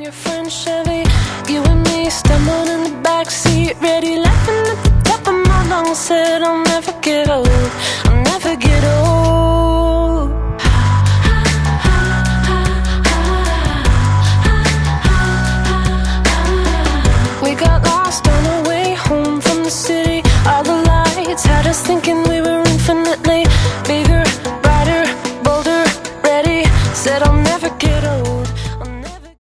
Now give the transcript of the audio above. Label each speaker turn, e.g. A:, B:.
A: your friend Chevy, you and me stumbling in the backseat, ready, laughing at the top of my lungs. Said I'll never get old, I'll never get old. We got lost on our way home from the city. All the lights had us thinking we